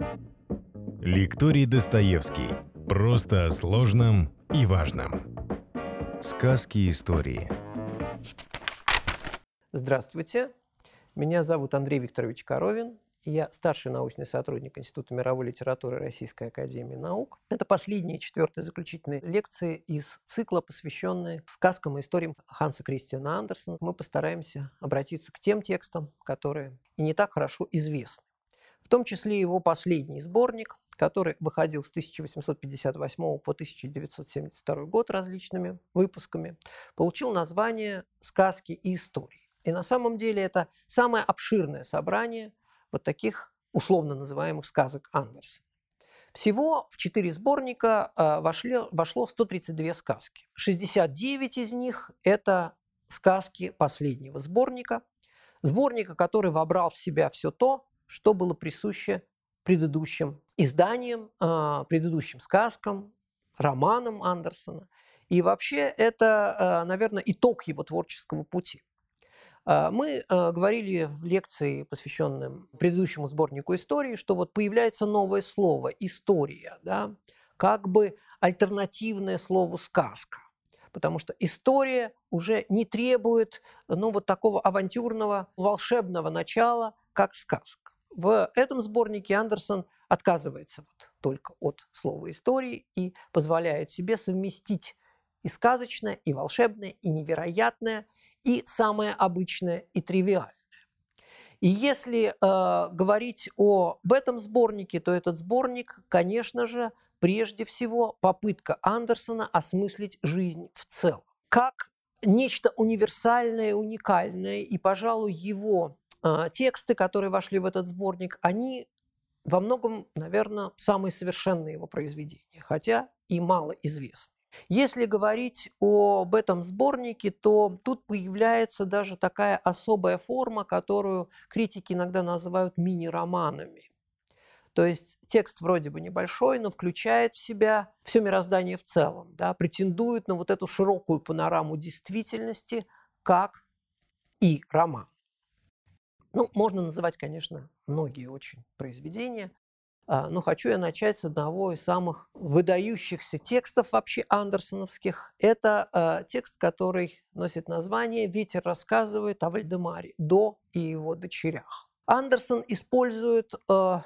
Лекторий Достоевский. Просто о сложном и важном. Сказки и истории. Здравствуйте, меня зовут Андрей Викторович Коровин, и я старший научный сотрудник Института мировой литературы Российской академии наук. Это последние, четвертые заключительные лекции из цикла, посвященные сказкам и историям Ханса Кристиана Андерсена. Мы постараемся обратиться к тем текстам, которые и не так хорошо известны. В том числе его последний сборник, который выходил с 1858 по 1972 год различными выпусками, получил название «Сказки и истории». И на самом деле это самое обширное собрание вот таких условно называемых сказок Андерсена. Всего в 4 сборника вошло 132 сказки. 69 из них – это сказки последнего сборника, который вобрал в себя все то, что было присуще предыдущим изданиям, предыдущим сказкам, романам Андерсена. И вообще это, наверное, итог его творческого пути. Мы говорили в лекции, посвященной предыдущему сборнику истории, что вот появляется новое слово «история», да, как бы альтернативное слову «сказка». Потому что история уже не требует вот такого авантюрного, волшебного начала, как сказка. В этом сборнике Андерсен отказывается только от слова «истории» и позволяет себе совместить и сказочное, и волшебное, и невероятное, и самое обычное и тривиальное. И если говорить об этом сборнике, то этот сборник, конечно же, прежде всего попытка Андерсена осмыслить жизнь в целом. Как нечто универсальное, уникальное, и, пожалуй, его тексты, которые вошли в этот сборник, они во многом, наверное, самые совершенные его произведения, хотя и малоизвестны. Если говорить об этом сборнике, то тут появляется даже такая особая форма, которую критики иногда называют мини-романами. То есть текст вроде бы небольшой, но включает в себя все мироздание в целом, да, претендует на вот эту широкую панораму действительности, как и роман. Можно называть, конечно, многие очень произведения, но хочу я начать с одного из самых выдающихся текстов вообще андерсеновских. Это текст, который носит название «Ветер рассказывает о Вальдемаре, До и его дочерях». Андерсен использует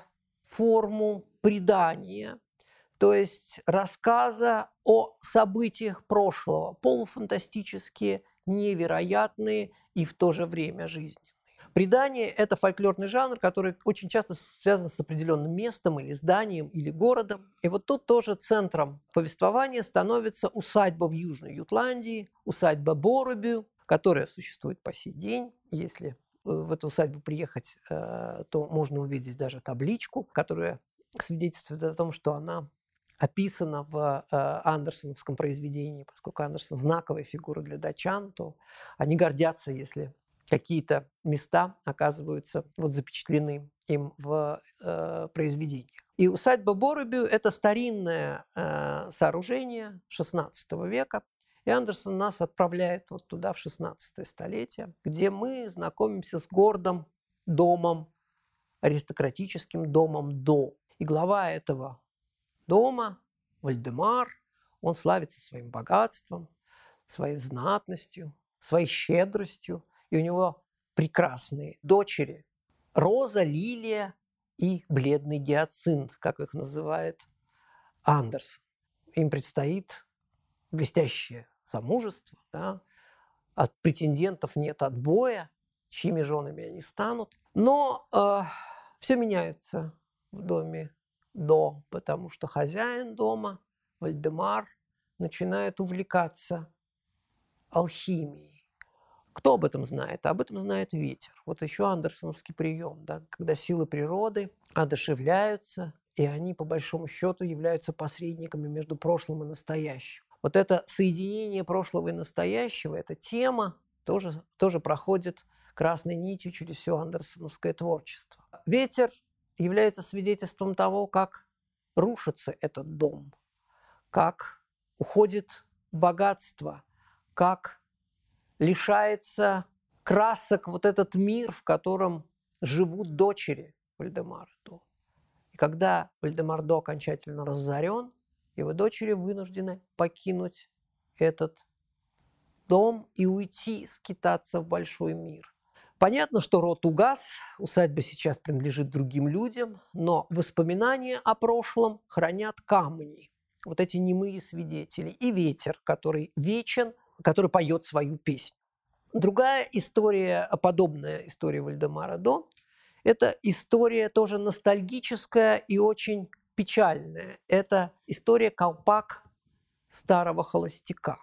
форму предания, то есть рассказа о событиях прошлого, полуфантастические, невероятные и в то же время жизненные. Предание – это фольклорный жанр, который очень часто связан с определенным местом или зданием, или городом. И вот тут тоже центром повествования становится усадьба в Южной Ютландии, усадьба Боробю, которая существует по сей день. Если в эту усадьбу приехать, то можно увидеть даже табличку, которая свидетельствует о том, что она описана в андерсеновском произведении. Поскольку Андерсен – знаковая фигура для датчан, то они гордятся, если какие-то места оказываются запечатлены им в произведениях. И усадьба Боробю – это старинное сооружение XVI века, и Андерсен нас отправляет туда, в XVI столетие, где мы знакомимся с гордым домом, аристократическим домом До. И глава этого дома, Вальдемар, он славится своим богатством, своей знатностью, своей щедростью, и у него прекрасные дочери – Роза, Лилия и бледный гиацинт, как их называет Андерсен. Им предстоит блестящее замужество, да? От претендентов нет отбоя, чьими женами они станут. Но все меняется в доме До, потому что хозяин дома, Вальдемар, начинает увлекаться алхимией. Кто об этом знает? Об этом знает ветер. Вот еще андерсеновский прием, да, когда силы природы одушевляются, и они, по большому счету, являются посредниками между прошлым и настоящим. Вот это соединение прошлого и настоящего, эта тема тоже проходит красной нитью через все андерсеновское творчество. Ветер является свидетельством того, как рушится этот дом, как уходит богатство, как лишается красок этот мир, в котором живут дочери Вальдемара До. И когда Вальдемар До окончательно разорен, его дочери вынуждены покинуть этот дом и уйти скитаться в большой мир. Понятно, что род угас, усадьба сейчас принадлежит другим людям, но воспоминания о прошлом хранят камни, вот эти немые свидетели, и ветер, который вечен, который поет свою песню. Другая история, подобная истории Вальдемара До, это история тоже ностальгическая и очень печальная. Это история «Колпак старого холостяка»,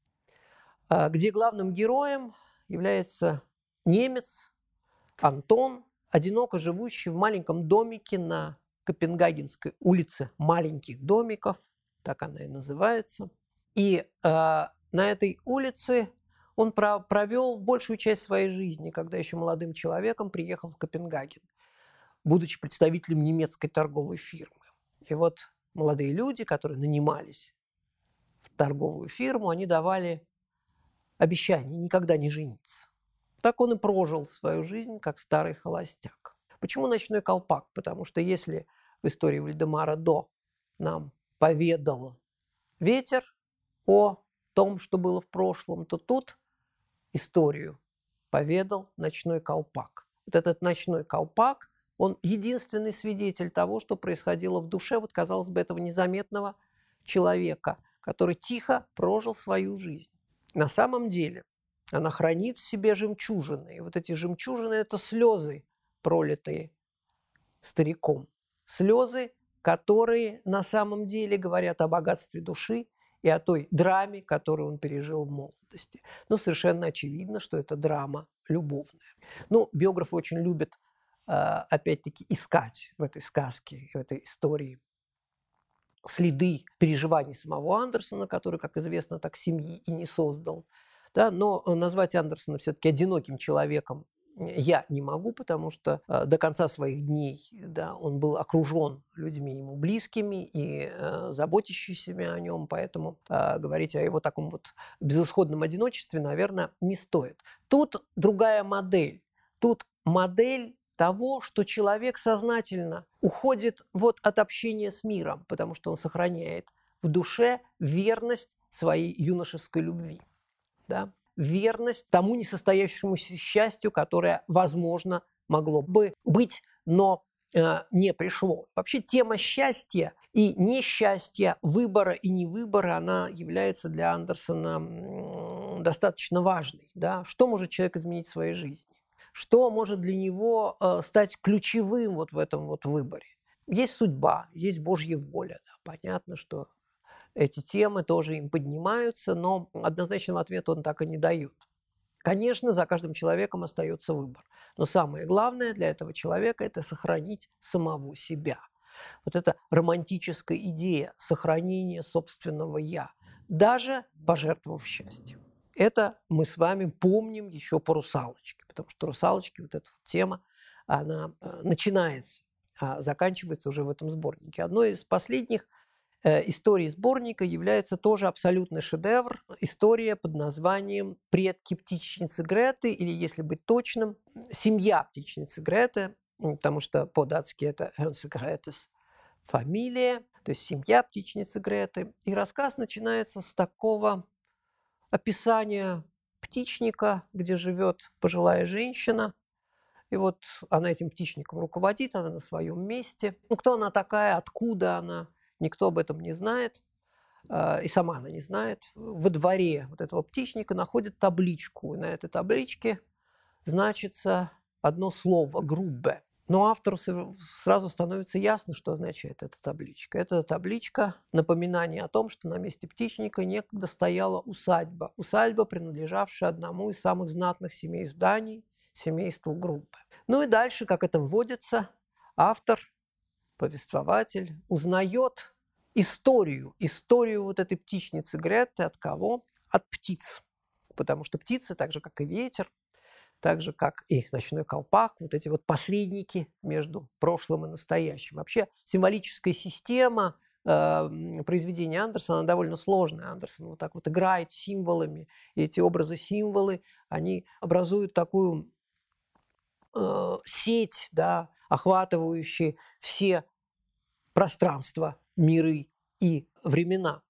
где главным героем является немец Антон, одиноко живущий в маленьком домике на Копенгагенской улице маленьких домиков, так она и называется. И на этой улице он провел большую часть своей жизни, когда еще молодым человеком приехал в Копенгаген, будучи представителем немецкой торговой фирмы. И вот молодые люди, которые нанимались в торговую фирму, они давали обещание никогда не жениться. Так он и прожил свою жизнь, как старый холостяк. Почему «Ночной колпак»? Потому что если в истории Вальдемара До нам поведал ветер о том, что было в прошлом, то тут историю поведал «Ночной колпак». Вот этот «Ночной колпак», он единственный свидетель того, что происходило в душе, вот, казалось бы, этого незаметного человека, который тихо прожил свою жизнь. На самом деле она хранит в себе жемчужины. И вот эти жемчужины – это слезы, пролитые стариком. Слезы, которые на самом деле говорят о богатстве души и о той драме, которую он пережил в молодости. Но совершенно очевидно, что это драма любовная. Ну, биографы очень любят, опять-таки, искать в этой сказке, в этой истории следы переживаний самого Андерсона, который, как известно, так семьи и не создал. Да, но назвать Андерсона все-таки одиноким человеком я не могу, потому что до конца своих дней, да, он был окружен людьми ему близкими и заботящимися о нем, поэтому говорить о его таком вот безысходном одиночестве, наверное, не стоит. Тут другая модель. Тут модель того, что человек сознательно уходит вот от общения с миром, потому что он сохраняет в душе верность своей юношеской любви. Да? Верность тому несостоявшемуся счастью, которое, возможно, могло бы быть, но не пришло. Вообще тема счастья и несчастья, выбора и невыбора, она является для Андерсона достаточно важной. Да? Что может человек изменить в своей жизни? Что может для него стать ключевым вот в этом вот выборе? Есть судьба, есть Божья воля. Да? Понятно, что эти темы тоже им поднимаются, но однозначного ответа он так и не дает. Конечно, за каждым человеком остается выбор. Но самое главное для этого человека – это сохранить самого себя. Вот эта романтическая идея сохранения собственного «я», даже пожертвовав счастьем. Это мы с вами помним еще по «Русалочке», потому что «Русалочки» вот эта тема, она начинается, а заканчивается уже в этом сборнике. Одной из последних истории сборника является тоже абсолютный шедевр. История под названием «Предки птичницы Греты», или, если быть точным, «Семья птичницы Греты», потому что по-датски это «Хенсе Гретес» фамилия, то есть «Семья птичницы Греты». И рассказ начинается с такого описания птичника, где живет пожилая женщина. И вот она этим птичником руководит, она на своем месте. Ну, кто она такая, откуда она? Никто об этом не знает, и сама она не знает. Во дворе вот этого птичника находят табличку, и на этой табличке значится одно слово «грубе». Но автору сразу становится ясно, что означает эта табличка. Эта табличка – напоминание о том, что на месте птичника некогда стояла усадьба. Усадьба, принадлежавшая одному из самых знатных семейств Дании, семейству Грубе. Ну и дальше, как это вводится, автор, повествователь узнает историю вот этой птичницы Греты от кого? От птиц. Потому что птицы, так же, как и ветер, так же, как и ночной колпак, вот эти вот посредники между прошлым и настоящим. Вообще символическая система произведения Андерсона, она довольно сложная. Андерсон вот так вот играет символами, и эти образы-символы, они образуют такую сеть, да, охватывающие все пространства, миры и времена.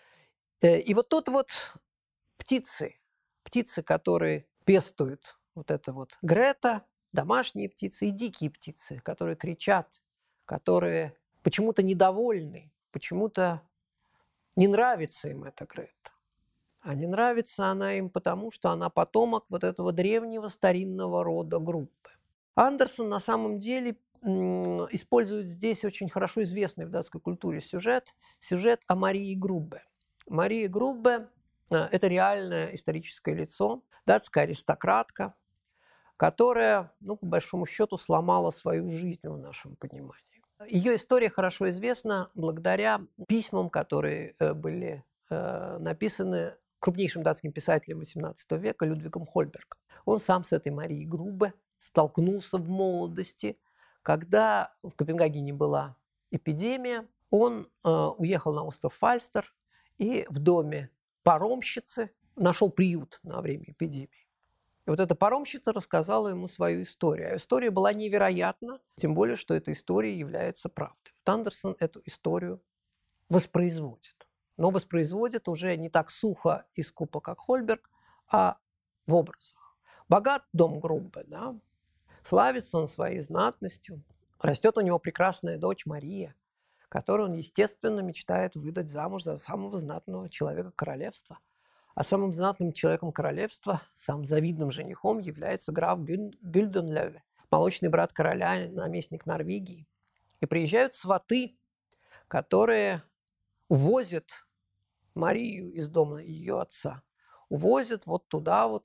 И вот тут вот птицы, которые пестуют вот это вот Грета, домашние птицы и дикие птицы, которые кричат, которые почему-то недовольны, почему-то не нравится им эта Грета. А не нравится она им потому, что она потомок вот этого древнего старинного рода Груббе. Андерсон на самом деле использует здесь очень хорошо известный в датской культуре сюжет о Марии Груббе. Мария Груббе – это реальное историческое лицо, датская аристократка, которая, по большому счету, сломала свою жизнь в нашем понимании. Ее история хорошо известна благодаря письмам, которые были написаны крупнейшим датским писателем XVIII века Людвигом Хольбергом. Он сам с этой Марией Груббе столкнулся в молодости, когда в Копенгагене была эпидемия. Он уехал на остров Фальстер и в доме паромщицы нашел приют на время эпидемии. И вот эта паромщица рассказала ему свою историю. А история была невероятна, тем более, что эта история является правдой. Вот Андерсон эту историю воспроизводит. Но воспроизводит уже не так сухо и скупо, как Хольберг, а в образах. Богат дом Груббе, да? Славится он своей знатностью. Растет у него прекрасная дочь Мария, которую он, естественно, мечтает выдать замуж за самого знатного человека королевства. А самым знатным человеком королевства, самым завидным женихом является граф Гюльденлёве, молочный брат короля, наместник Норвегии. И приезжают сваты, которые увозят Марию из дома ее отца, увозят вот туда вот,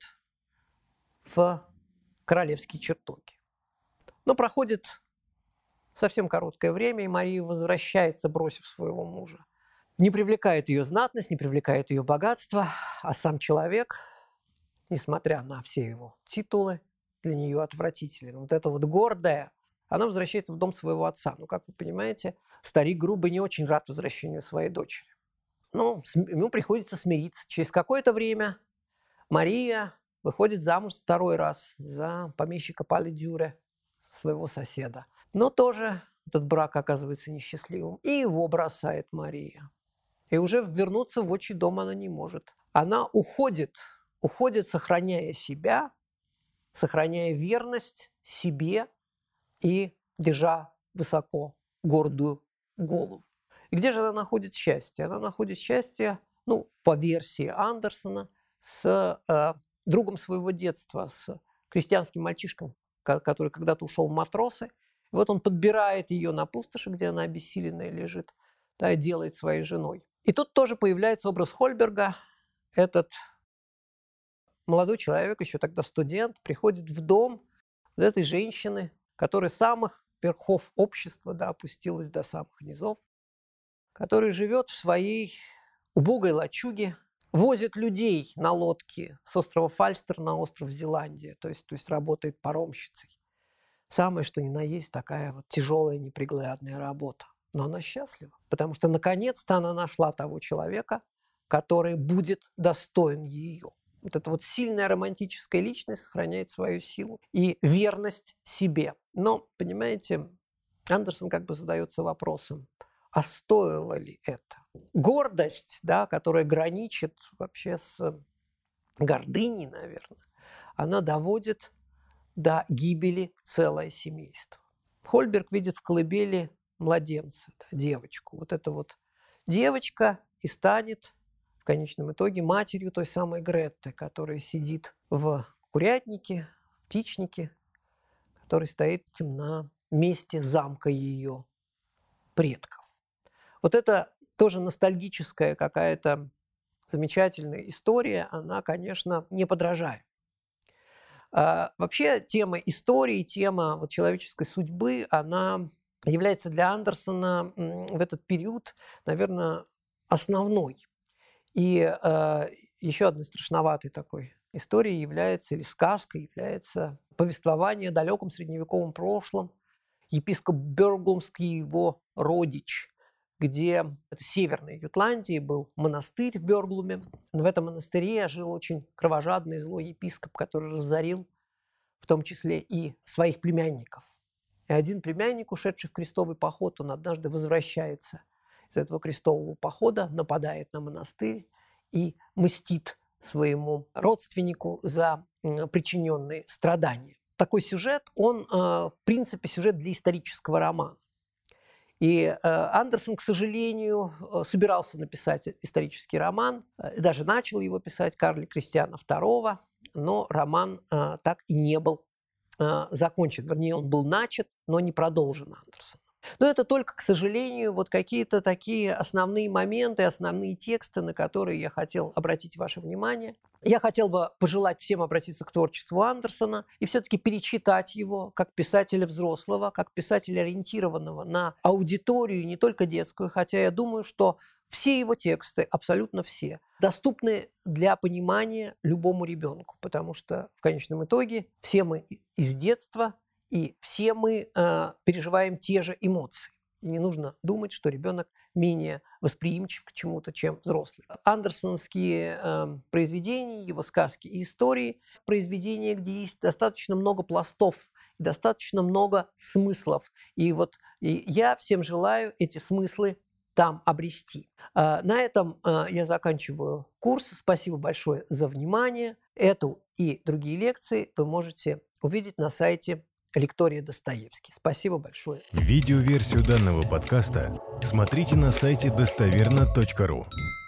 в королевские чертоги. Но проходит совсем короткое время, и Мария возвращается, бросив своего мужа. Не привлекает ее знатность, не привлекает ее богатство, а сам человек, несмотря на все его титулы, для нее отвратителен. Вот это вот гордая, она возвращается в дом своего отца. Но, как вы понимаете, старик Груббе не очень рад возвращению своей дочери. Ему приходится смириться. Через какое-то время Мария выходит замуж второй раз за помещика Пале Дюре, своего соседа. Но тоже этот брак оказывается несчастливым. И его бросает Мария. И уже вернуться в отчий дом она не может. Она уходит, сохраняя себя, сохраняя верность себе и держа высоко гордую голову. И где же она находит счастье? Она находит счастье, по версии Андерсона, с другом своего детства, с крестьянским мальчишкой, который когда-то ушел в матросы. И вот он подбирает ее на пустоши, где она обессиленная лежит, да, и делает своей женой. И тут тоже появляется образ Хольберга. Этот молодой человек, еще тогда студент, приходит в дом вот этой женщины, которая с самых верхов общества, да, опустилась до самых низов, которая живет в своей убогой лачуге, возит людей на лодке с острова Фальстер на остров Зеландия, то есть работает паромщицей. Самое, что ни на есть, такая вот тяжелая, неприглядная работа. Но она счастлива, потому что наконец-то она нашла того человека, который будет достоин ее. Вот эта вот сильная романтическая личность сохраняет свою силу и верность себе. Но, понимаете, Андерсон как бы задается вопросом, а стоило ли это? Гордость, да, которая граничит вообще с гордыней, наверное, она доводит до гибели целое семейство. Хольберг видит в колыбели младенца, да, девочку. Вот эта вот девочка и станет в конечном итоге матерью той самой Гретты, которая сидит в курятнике, в птичнике, который стоит на месте замка ее предков. Вот это тоже ностальгическая какая-то замечательная история, она, конечно, не подражает. Вообще тема истории, тема вот человеческой судьбы, она является для Андерсона в этот период, наверное, основной. И еще одной страшноватой такой историей является, или сказкой является повествование о далеком средневековом прошлом епископ Бёрглумский и его родич, где в Северной Ютландии был монастырь в Бёрглуме. В этом монастыре жил очень кровожадный злой епископ, который разорил в том числе и своих племянников. И один племянник, ушедший в крестовый поход, он однажды возвращается из этого крестового похода, нападает на монастырь и мстит своему родственнику за причиненные страдания. Такой сюжет, он, в принципе, сюжет для исторического романа. И Андерсон, к сожалению, собирался написать исторический роман, даже начал его писать, Карла Кристиана II, но роман так и не был закончен. Вернее, он был начат, но не продолжен Андерсоном. Но это только, к сожалению, вот какие-то такие основные моменты, основные тексты, на которые я хотел обратить ваше внимание. Я хотел бы пожелать всем обратиться к творчеству Андерсона и все-таки перечитать его как писателя взрослого, как писателя, ориентированного на аудиторию, не только детскую, хотя я думаю, что все его тексты, абсолютно все, доступны для понимания любому ребенку, потому что в конечном итоге все мы из детства, и все мы переживаем те же эмоции. И не нужно думать, что ребенок менее восприимчив к чему-то, чем взрослый. Андерсоновские произведения, его сказки и истории, произведения, где есть достаточно много пластов, достаточно много смыслов. И я всем желаю эти смыслы там обрести. На этом я заканчиваю курс. Спасибо большое за внимание. Эту и другие лекции вы можете увидеть на сайте Лектория Достоевский. Спасибо большое. Видеоверсию данного подкаста смотрите на сайте достоверно.ру.